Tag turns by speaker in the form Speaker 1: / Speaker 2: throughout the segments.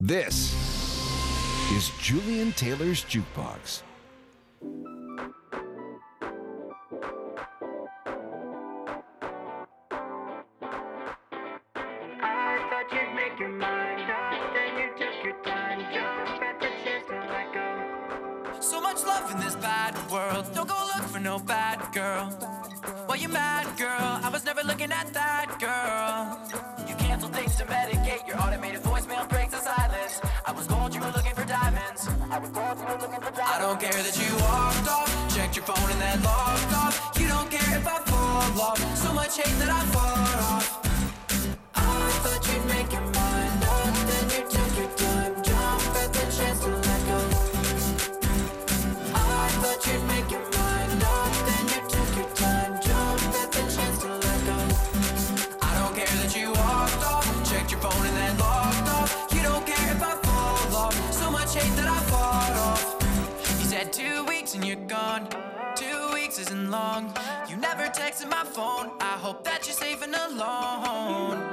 Speaker 1: This is Julian Taylor's Jukebox.
Speaker 2: So much love in this bad world. Don't go look for no bad girl. Why you mad, girl? I was never looking at that girl. You cancel things to medicate. Your automated voicemail breaks the silence. I was gold, you were looking for diamonds. I don't care that you walked off, checked your phone and then logged off. You don't care if I fall off. So much hate that I fall off. I thought you'd make your mind up, then you took your time, jump at the chance to let go. I thought you'd make your mind up, then you took your time, jump at the chance to let go. I don't care that you walked off, checked your phone and then logged off. You don't care if I fall off, so much hate that I fall off. You said 2 weeks and you're gone, 2 weeks isn't long. You never texted my phone, I hope that you're safe and alone.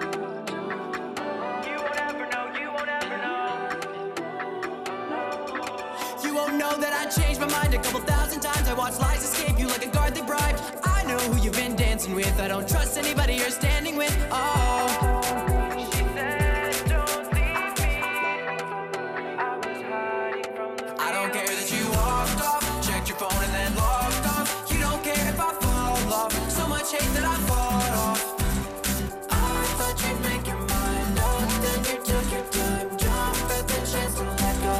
Speaker 2: Know that I changed my mind a couple thousand times. I watched lies escape you like a guard they bribed. I know who you've been dancing with. I don't trust anybody you're standing with. Oh, she said don't leave me. I was hiding from the I don't care that you walked off, checked your phone and then logged off. You don't care if I fall off, so much hate that I fall off. I thought you'd make your mind up, then you took your time, jump at the chance to let go.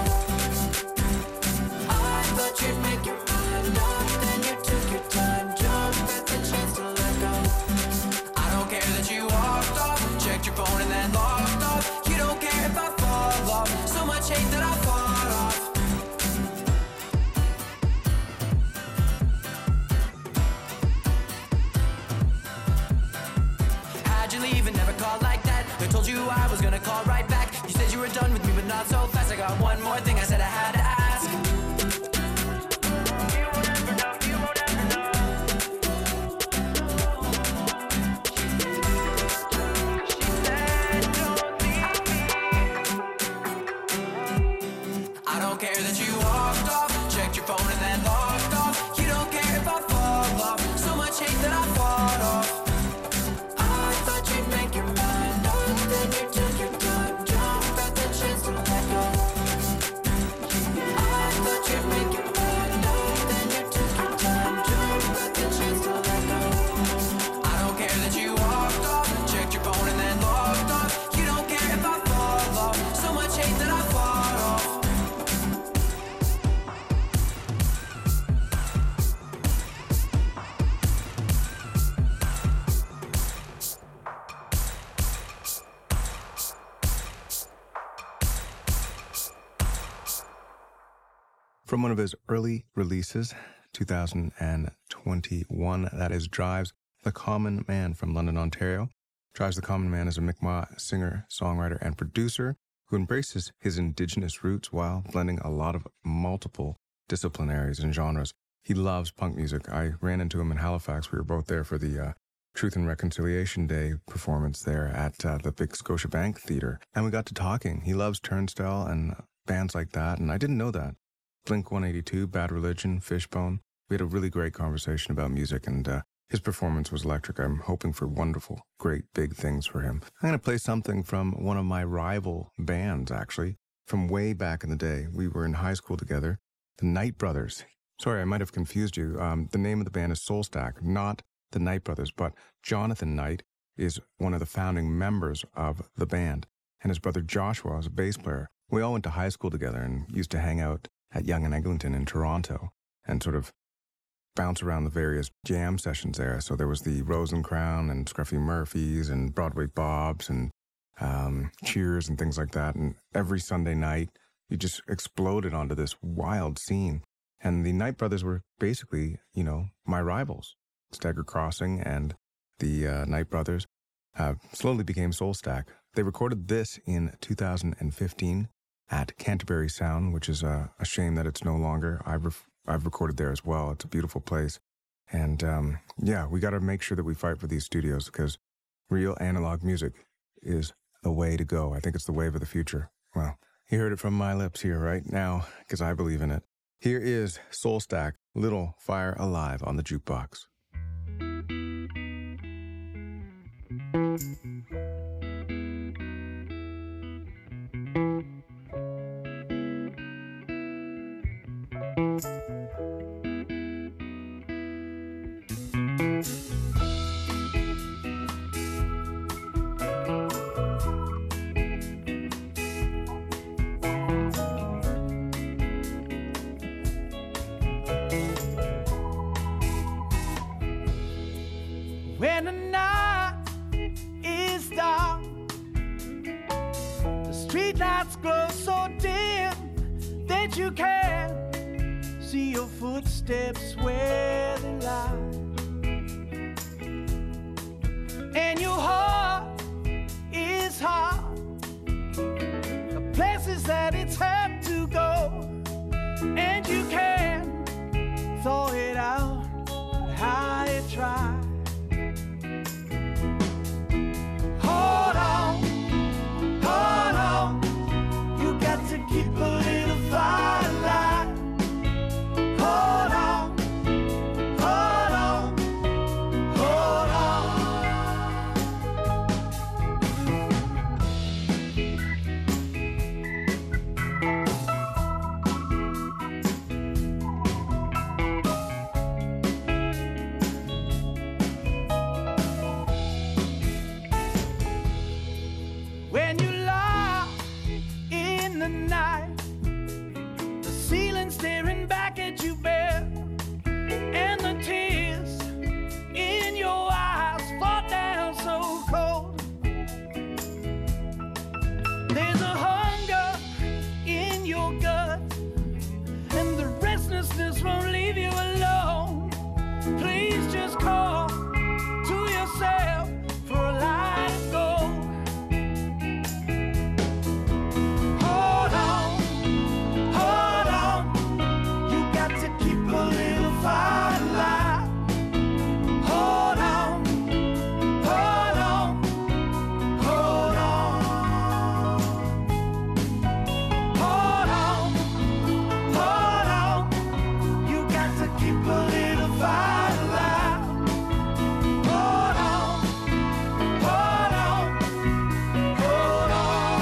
Speaker 2: Thought you'd make your mind up, then you took your time, jump at the chance to let go. I don't care that you walked off, checked your phone and then logged off. You don't care if I fall off, so much hate that I fall off. How'd you leave and never called like that? I told you I was gonna call right back. You said you were done with me, but not so fast. I got one more thing I said I had to ask.
Speaker 3: From one of his early releases, 2021, that is Drives the Common Man from London, Ontario. Drives the Common Man is a Mi'kmaq singer, songwriter, and producer who embraces his Indigenous roots while blending a lot of multiple disciplinaries and genres. He loves punk music. I ran into him in Halifax. We were both there for the Truth and Reconciliation Day performance there at the Big Scotiabank Theatre. And we got to talking. He loves Turnstile and bands like that, and I didn't know that. Blink-182, Bad Religion, Fishbone. We had a really great conversation about music, and his performance was electric. I'm hoping for wonderful, great, big things for him. I'm going to play something from one of my rival bands, actually, from way back in the day. We were in high school together, the Knight Brothers. Sorry, I might have confused you. The name of the band is Soulstack, not the Knight Brothers, but Jonathan Knight is one of the founding members of the band, and his brother Joshua was a bass player. We all went to high school together and used to hang out at Yonge and Eglinton in Toronto and sort of bounce around the various jam sessions there. So there was the Rose and Crown and Scruffy Murphys and Broadway Bobs and Cheers and things like that. And every Sunday night, you just exploded onto this wild scene. And the Knight Brothers were basically, you know, my rivals. Stagger Crossing and the Knight Brothers slowly became Soulstack. They recorded this in 2015 at Canterbury Sound, which is a shame that it's no longer. I've recorded there as well. It's a beautiful place. And yeah, we got to make sure that we fight for these studios because real analog music is the way to go. I think it's the wave of the future. Well, You heard it from my lips here right now, because I believe in it. Here is Soul Stack, Little Fire Alive on the Jukebox.
Speaker 4: When the night is dark, the streetlights glow so dim that you can't see your footsteps where they lie, and your heart is hard, the places that it's had to go, and you can't throw it out, but how you try. Hold on, you got to keep a little fire alive. Hold on, hold on, hold When you lie in the night, the ceiling staring back at you bare, and the tears in your eyes fall down so cold. There's a hunger in your gut, and the restlessness won't leave you alone. Please just call to yourself for a light of gold. Hold on, you got to keep a little fire alive. Hold on, hold on, hold on. Hold on, you got to keep a little fire alive. Hold on, hold on, hold on.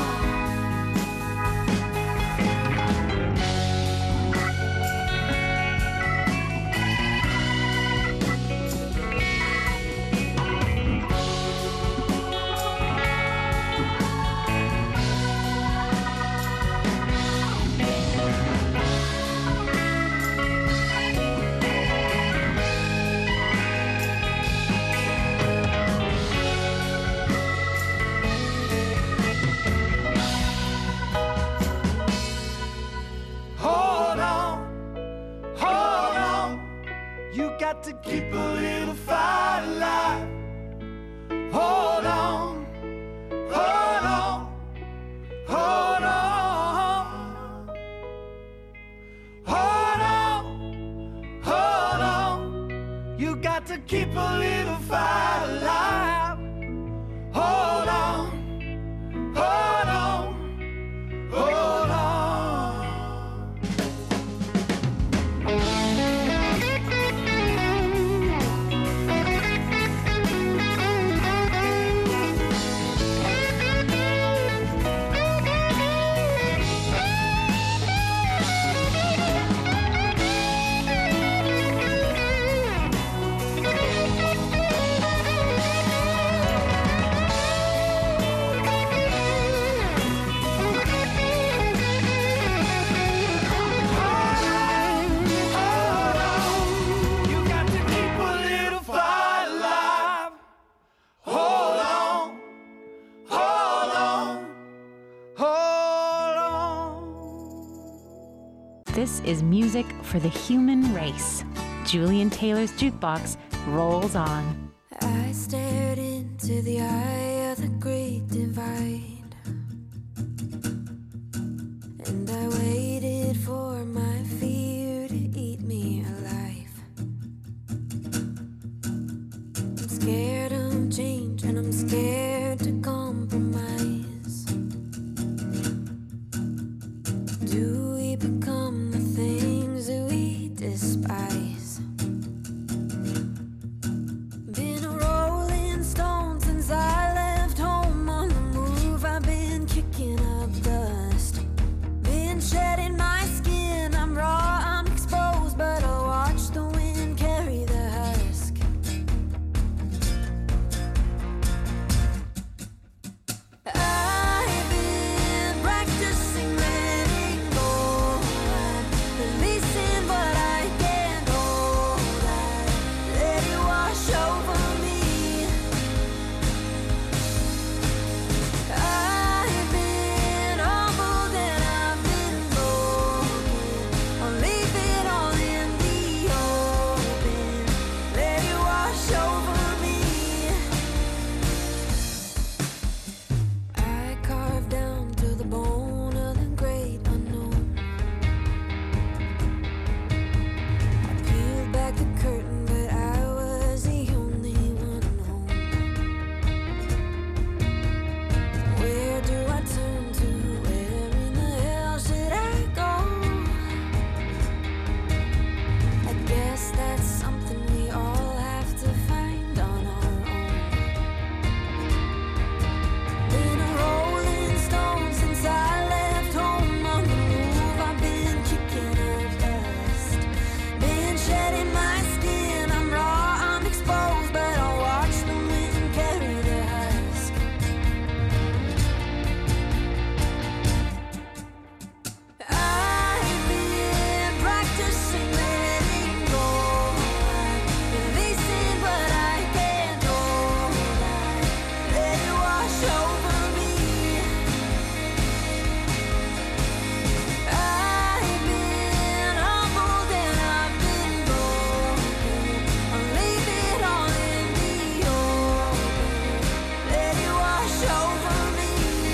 Speaker 4: Hold on, you got to keep a little fire alive. Hold on, hold on, hold on. Hold on, you got to keep a little fire alive. Hold on, hold on, hold on.
Speaker 5: This is music for the human race. Julian Taylor's Jukebox rolls on.
Speaker 6: I stared into the eye of the great divide, and I waited for my fear to eat me alive. I'm scared of change and I'm scared to compromise. Do we become the things that we despise? Been a rolling stone since I left home. On the move, I've been kicking up dust. Been shedding my skin, I'm raw, I'm exposed, but I'll watch the wind carry the husk. I've been practicing letting go, releasing what I can't hold. I let it wash over me. I've been humbled and I've been broken. I'll leave it all in the open. Let it wash over me. I carved down to the bone of the great unknown. I peeled back the curtain, but I was the only one home. Where do I turn to? Where in the hell should I go? I guess that's something we all have to find on our own. Been a rolling stone since I left home. On the move, I've been kicking up dust. Been shedding my skin, I'm raw, I'm exposed, but I'll watch the wind carry the husk. I've been practicing letting go, releasing what I can't hold. I let it wash over me. I've been humbled and I've been broken. I'll leave it all in the open. Let it wash over me.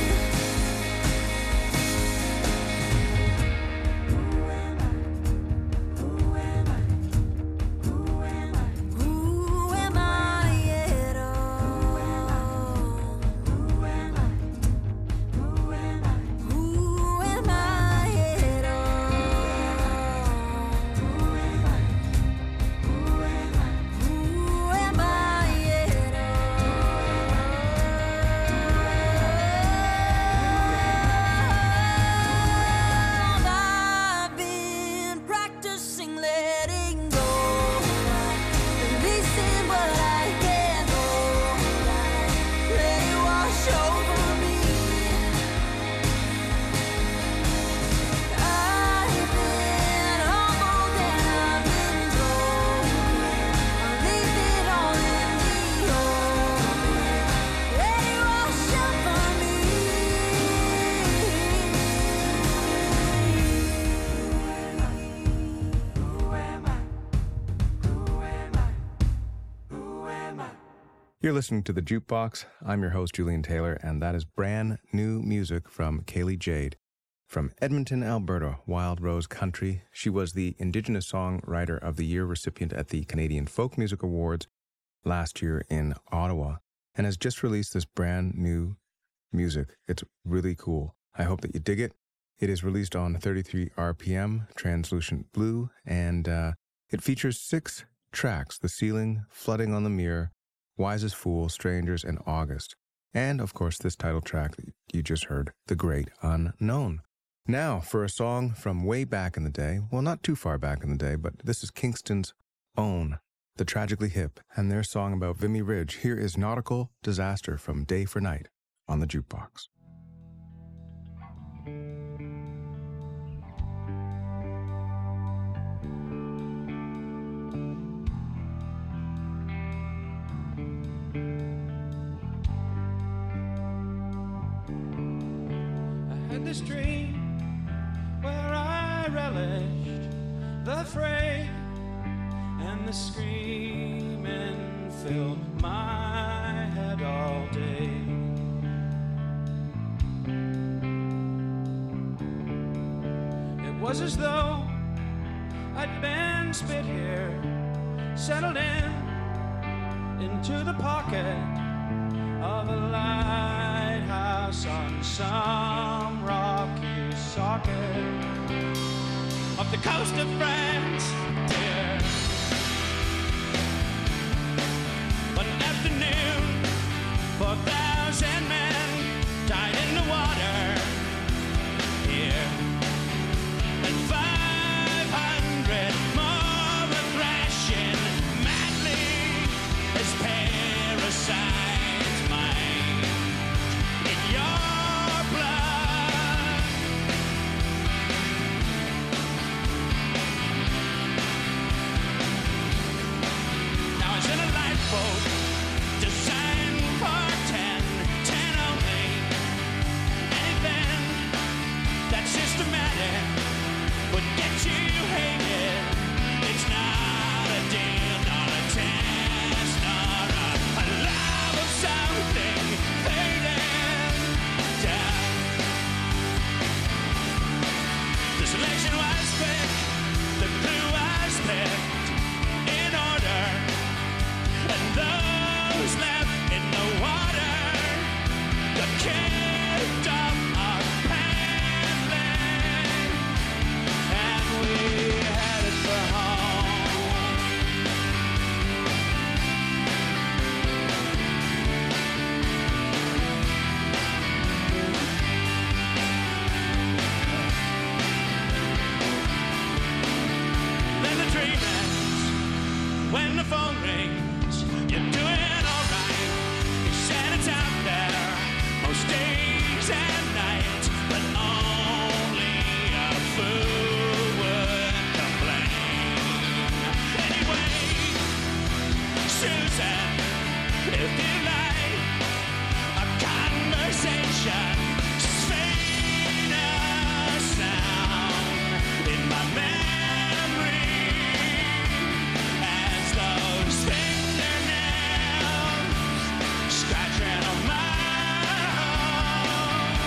Speaker 6: Who am I? Who am I? Who am I? Who am I at all? Who am I? Who am I? Who am I at all? Who am I? Who am I? Who am I at all? I've been practicing letting go, releasing what I can't hold. Let it wash over me. I've been humbled and I've been broken. I'll leave it all in the open. Let it wash over me. Who am I? Who am I? Who am I?
Speaker 3: You're listening to The Jukebox. I'm your host, Julian Taylor, and that is brand new music from Kaylee Jade. From Edmonton, Alberta, Wild Rose Country. She was the Indigenous Songwriter of the Year recipient at the Canadian Folk Music Awards last year in Ottawa, and has just released this brand new music. It's really cool. I hope that you dig it. It is released on 33 RPM, Translucent Blue, and it features 6 tracks: The Ceiling, Flooding on the Mirror, Wisest Fool, Strangers, and August. And, of course, this title track that you just heard, The Great Unknown. Now, for a song from way back in the day, well, not too far back in the day, but this is Kingston's own, The Tragically Hip, and their song about Vimy Ridge. Here is Nautical Disaster from Day for Night on The Jukebox.
Speaker 4: I had this dream where I relished the fray, and the screaming filled my head all day. It was as though I'd been spit here, settled into the pocket of a lighthouse on some rocky side. pocket of the coast of France, dear. One afternoon, 4,000 men died in the water here, and 500 more were thrashing madly as parasites might in your blood. Now I was in a lifeboat designed for 10 only. Anything that's systematic would get you hated. It's not a deal, not a test, not a love of something fading down. The selection was quick, the clue was picked in order, and those left in the water got kicked off our paddling, and we headed for home. Then the dream ends when the phone rings. You're doing alright. You said it's out there most days and nights, but only a fool would complain. Anyway, Susan, if you like a conversation, fade a sound in my memory as those fingernails scratching on my heart.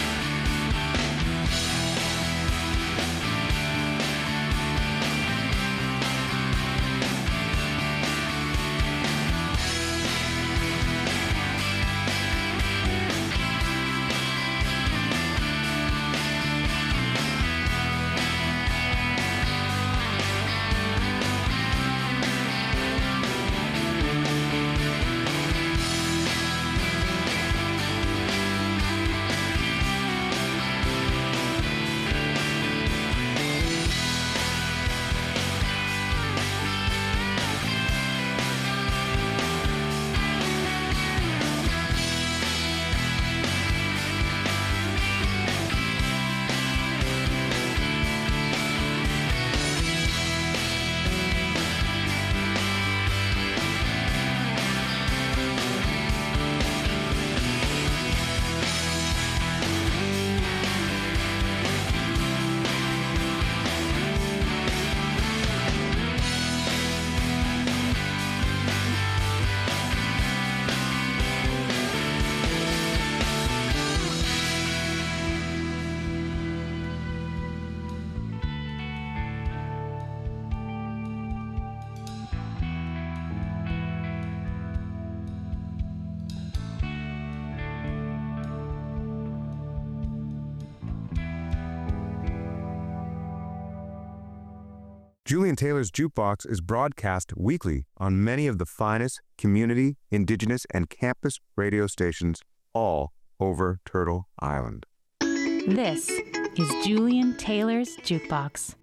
Speaker 3: Julian Taylor's Jukebox is broadcast weekly on many of the finest community, indigenous, and campus radio stations all over Turtle Island.
Speaker 5: This is Julian Taylor's Jukebox.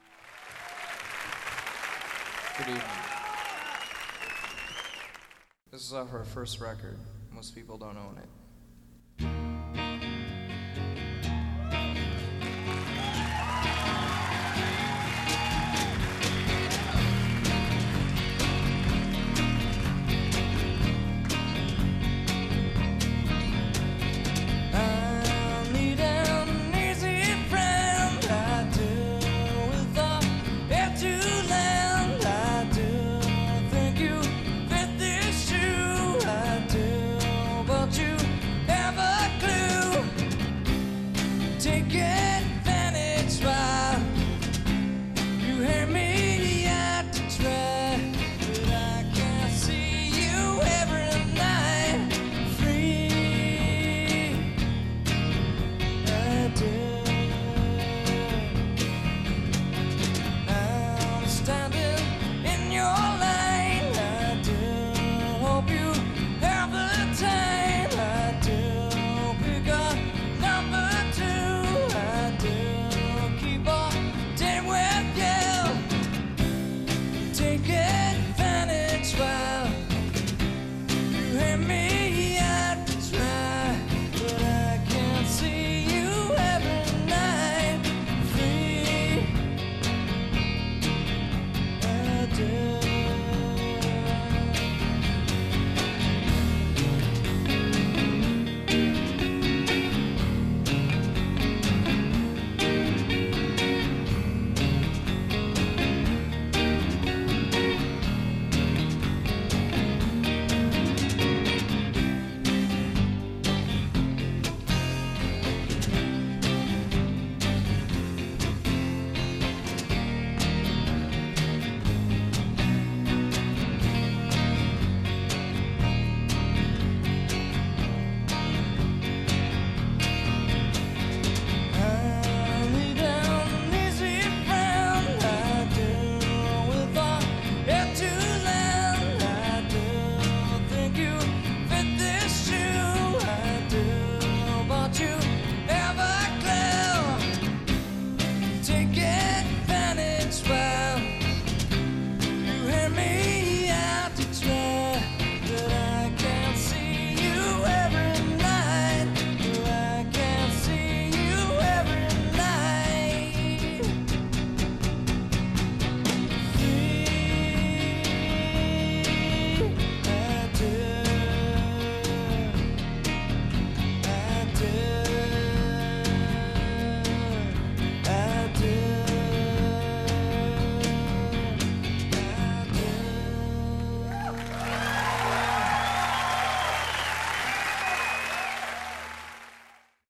Speaker 7: Good evening. This is off our first record. Most people don't own it.
Speaker 6: I need an easy friend, I do, with a head to land, I do, think you fit this shoe, I do, but you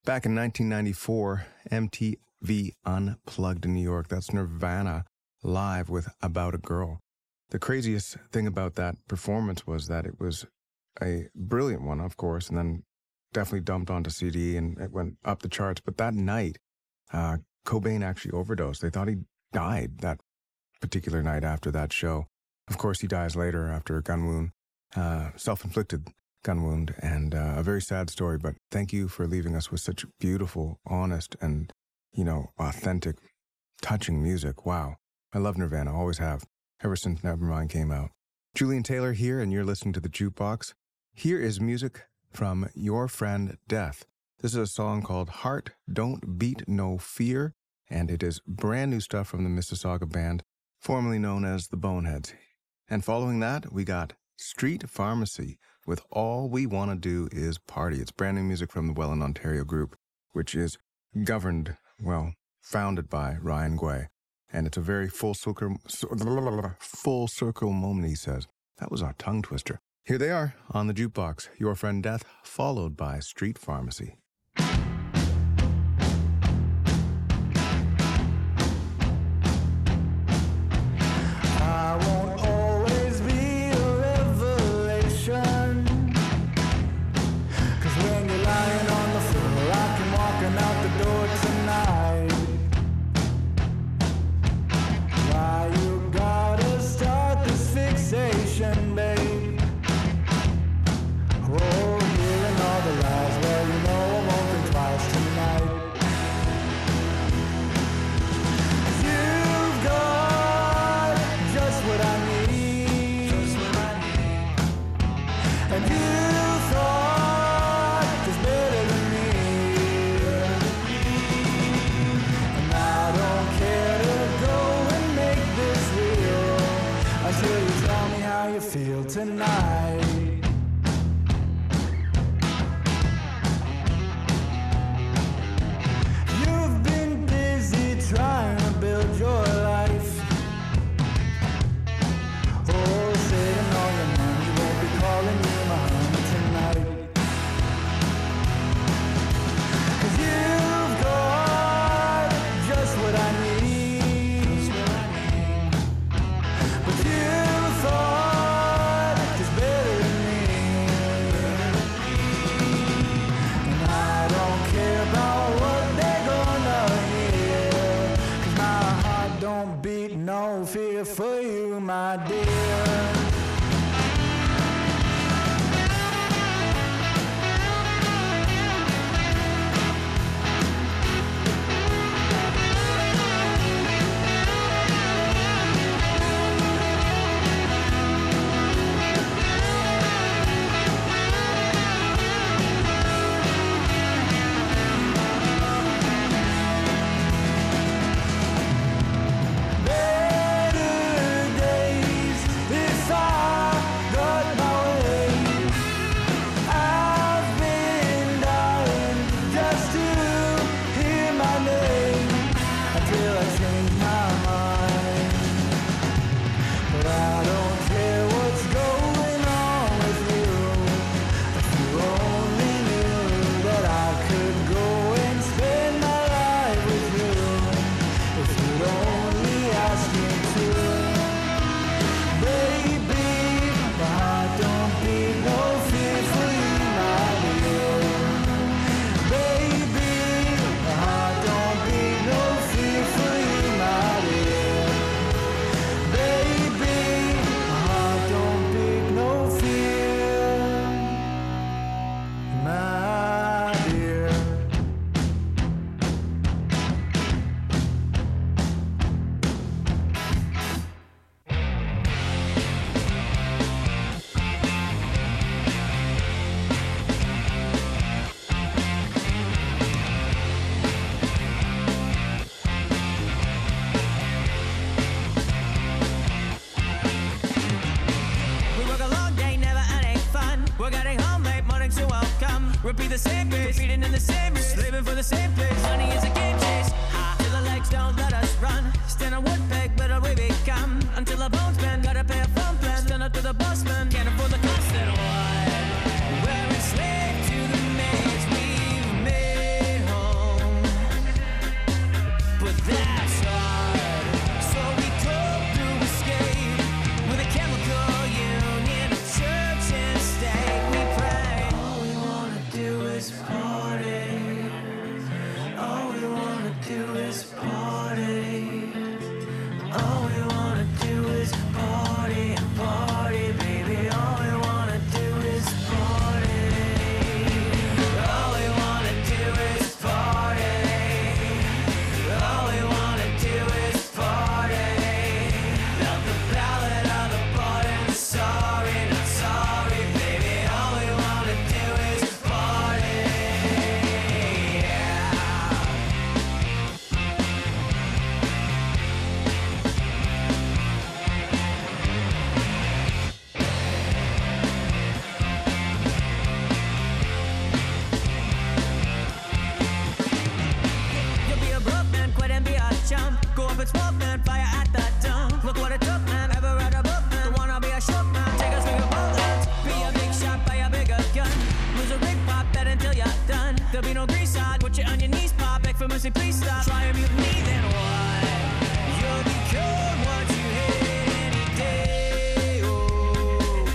Speaker 3: Back in 1994, MTV Unplugged in New York. That's Nirvana live with About a Girl. The craziest thing about that performance was that it was a brilliant one, of course, and then definitely dumped onto CD and it went up the charts. But that night, Cobain actually overdosed. They thought he died that particular night after that show. Of course, he dies later after a gun wound, self-inflicted gun wound, and a very sad story. But thank you for leaving us with such beautiful, honest, and, authentic, touching music. Wow. I love Nirvana, always have, ever since Nevermind came out. Julian Taylor here, and you're listening to The Jukebox. Here is music from your friend Death. This is a song called Heart Don't Beat No Fear, and it is brand new stuff from the Mississauga band, formerly known as the Boneheads. And following that, we got Street Pharmacy with All We Want to Do Is Party. It's brand new music from the Welland, Ontario group, which is founded by Ryan Gray. And it's a very full circle moment, he says. That was our tongue twister. Here they are on the Jukebox, Your Friend Death, followed by Street Pharmacy.
Speaker 4: I won't always be a revelation, 'cause when you're lying on the floor, I can walking out the door tonight. Why you gotta start this fixation, babe? Oh, hearing all the lies, well, you know I won't think twice tonight. 'Cause you've got just what I need, and you thought was better than me, and I don't care to go and make this real until you tell me how you feel tonight. You've been busy trying to build your life. Oh, saving all your money, won't be calling you my honey tonight. 'Cause you've got just what I need, but you thought was better than me, and I don't care about what they're gonna hear, 'cause my heart don't beat no fear for you, my dear. Better days if I got my way. I've been dying just to hear my name until I change my mind. But I don't care what's going on with you. If you only knew that I could go and spend my life with you. If you'd only ask me to. Baby, my heart don't beat no fear for you, my dear. Baby, my heart don't beat no fear for you, my dear. Baby, my heart don't beat no fear, my dear.
Speaker 2: We work a long day, never any fun. We're getting home late, mornings to welcome. Repeat the same pace, competing in the same race, living for the same place. Money is a game chase. Till the legs don't let us run. Stand on one peg, better we become. Until our bones bend, gotta pay a phone plan. Stand up to the boss man, can't afford the constant one. We're enslaved to the maze we've made.
Speaker 8: chump. Go up and smoke, man, fire at that dump. Look what it took, man, ever read a book, man. Don't wanna be a shook, man, take a swing of bullets. Be a big shot by a bigger gun. Lose a rig pop that until you're done. There'll be no grease side, put you on your knees, pop. Beg for mercy, please stop. Try a mutiny, then why? You'll be cured once you hit any day. Oh,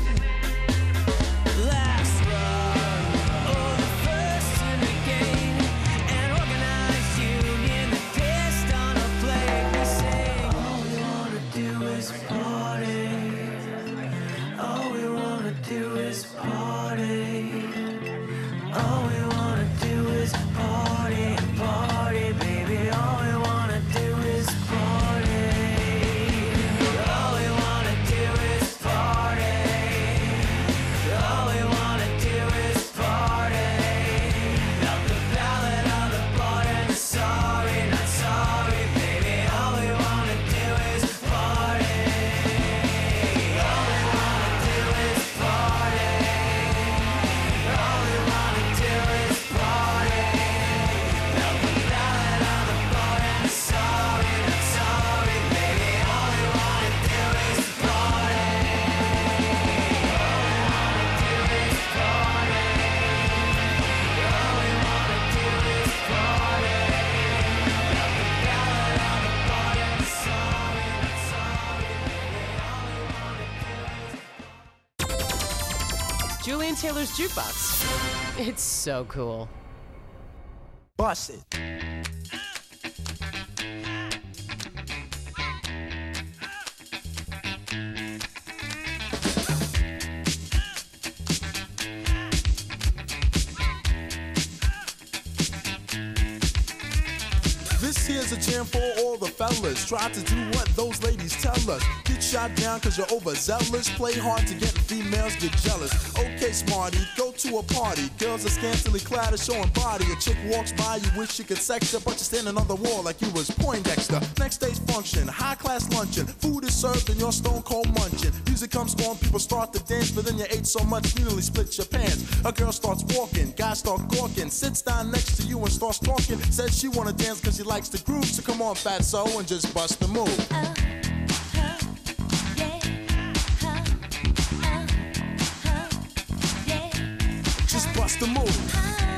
Speaker 8: last run, oh, the first in the game. An organized union that pissed on a plate. We say, all we wanna do is party. All we wanna do is party. All we wanna do is party, party, baby. All we wanna do is party. All we wanna do is party. All we wanna do is party. Out the ballad of the border, sorry, not sorry, baby. All we wanna do is party. All we wanna do is party. All we wanna do is party. Out the ballad of the border, sorry, not sorry, baby. All we wanna do is party.
Speaker 9: Julian Taylor's Jukebox. It's so cool.
Speaker 4: Bust it.
Speaker 10: This here's a jam for all the fellas. Try to do what those ladies tell us. Get shot down cause you're overzealous. Play hard to get females get jealous. Okay, smarty, go to a party. Girls are scantily clad and showing body. A chick walks by, you wish you could sex her, but you're standing on the wall like you was Poindexter. Next day's function, high class luncheon. Food is served and you're stone cold munching. Music comes on, people start to dance, but then you ate so much you nearly split your pants. A girl starts walking, guys start gawking. Sits down next to you and starts talking. Says she wanna dance cause she likes the groove. So come on, fatso, and just bust the move. Just bust the move.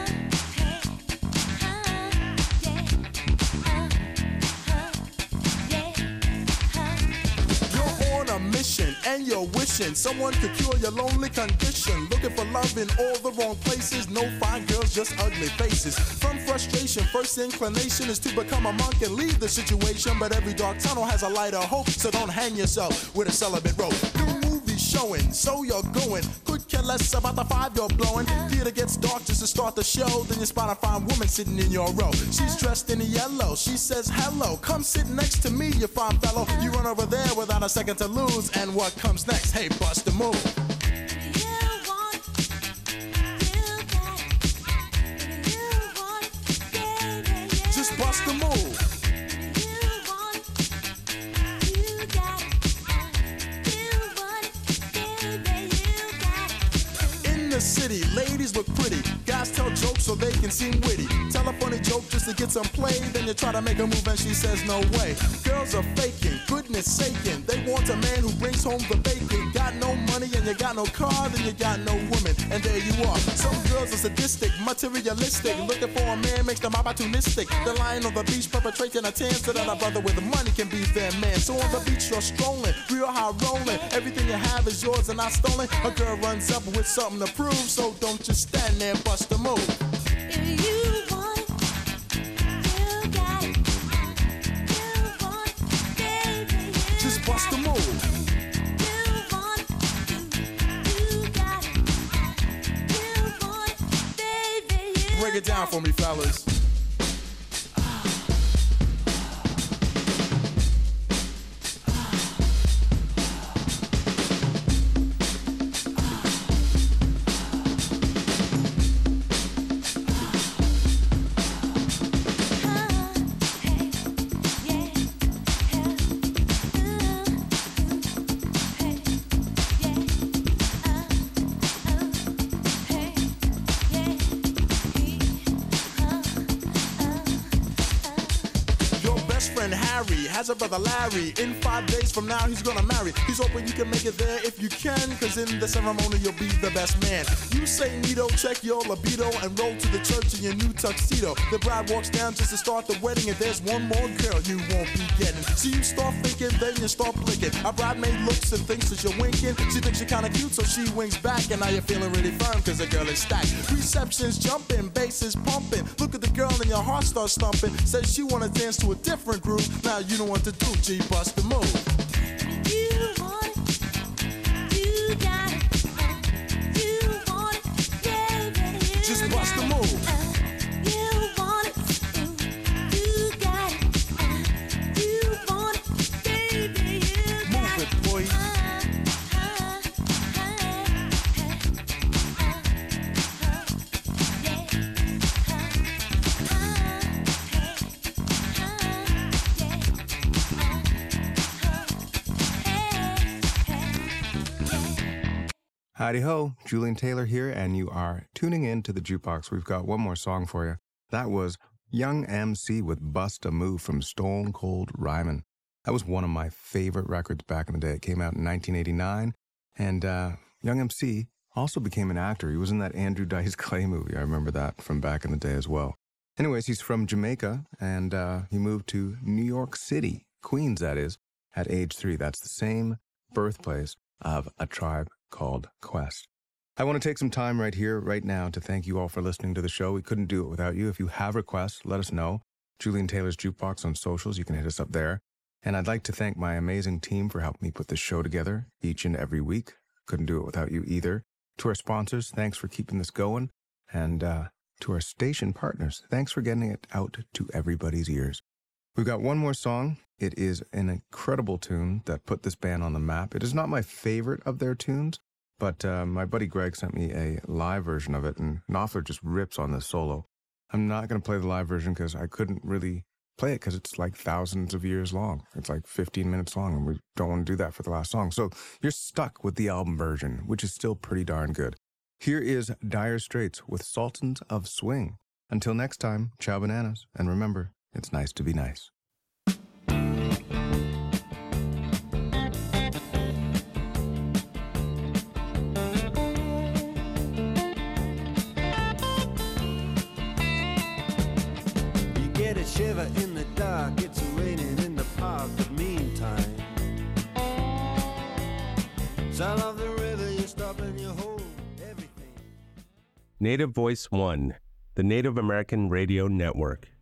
Speaker 10: You're on a mission and you're wishing someone could cure your lonely condition. Looking for love in all the wrong places. No fine girls, just ugly faces. From frustration, first inclination is to become a monk and leave the situation. But every dark tunnel has a light of hope, so don't hang yourself with a celibate rope. New movies showing, so you're going. Could care less about the five you're blowing. Theater gets dark just to start the show. Then you spot a fine woman sitting in your row. She's dressed in yellow. She says hello. Come sit next to me, you fine fellow. You run over there without a second to lose. And what comes next? Hey, bust the move. Just bust the move. In the city, ladies look pretty. Guys tell jokes so they can seem witty. Tell a funny joke just to get some play. Then you try to make a move and she says no way. Girls are faking, goodness saking. They want a man who brings home the bacon. Got no money and you got no car, then you got no woman. And there you are. Some girls are sadistic, materialistic. Looking for a man makes them opportunistic. They're lying on the beach perpetrating a tan so that a brother with money can be their man. So on the beach you're strolling, real high rolling. Everything you have is yours and not stolen. A girl runs up with something to prove, so don't just stand there and bust the move. Just bust the move. Break it down for me, fellas. friend Harry has a brother Larry. In 5 days from now, he's gonna marry. He's hoping you can make it there if you can, cause in the ceremony, you'll be the best man. You say Nito, check your libido, and roll to the church in your new tuxedo. The bride walks down just to start the wedding, and there's one more girl you won't be getting. So you start thinking, then you start blinking. A bridemaid looks and thinks that you're winking. She thinks you're kinda cute, so she winks back, and now you're feeling really firm, cause the girl is stacked. Reception's jumping, bass is pumping. Look at the girl and your heart starts thumping. Says she wanna dance to a different groove. Now you know what to do, G, bust the move.
Speaker 6: You want it, you got it. You want it, yeah, yeah, you
Speaker 10: Just bust the move.
Speaker 6: You want it, you got it. You want it, baby, you got
Speaker 10: Move it, boy.
Speaker 3: Howdy ho, Julian Taylor here, and you are tuning in to the Jukebox. We've got one more song for you. That was Young MC with Bust a Move from Stone Cold Ryman. That was one of my favorite records back in the day. It came out in 1989, and Young MC also became an actor. He was in that Andrew Dice Clay movie. I remember that from back in the day as well. Anyways, he's from Jamaica, and he moved to New York City, Queens that is, at age 3. That's the same birthplace of A Tribe Called Quest. I want to take some time right here, right now, to thank you all for listening to the show. We couldn't do it without you. If you have requests, let us know. Julian Taylor's Jukebox on socials. You can hit us up there. And I'd like to thank my amazing team for helping me put this show together each and every week. Couldn't do it without you either. To our sponsors, thanks for keeping this going. And to our station partners, thanks for getting it out to everybody's ears. We've got one more song. It is an incredible tune that put this band on the map. It is not my favorite of their tunes, but my buddy Greg sent me a live version of it, and Knopfler just rips on this solo. I'm not going to play the live version because I couldn't really play it because it's like thousands of years long. It's like 15 minutes long, and we don't want to do that for the last song. So you're stuck with the album version, which is still pretty darn good. Here is Dire Straits with Sultans of Swing. Until next time, ciao bananas, and remember, it's nice to be nice.
Speaker 11: Shiver in the dark, it's raining in the park, but meantime, sound of the river, you stop and you hold everything.
Speaker 12: Native Voice One, the Native American Radio Network.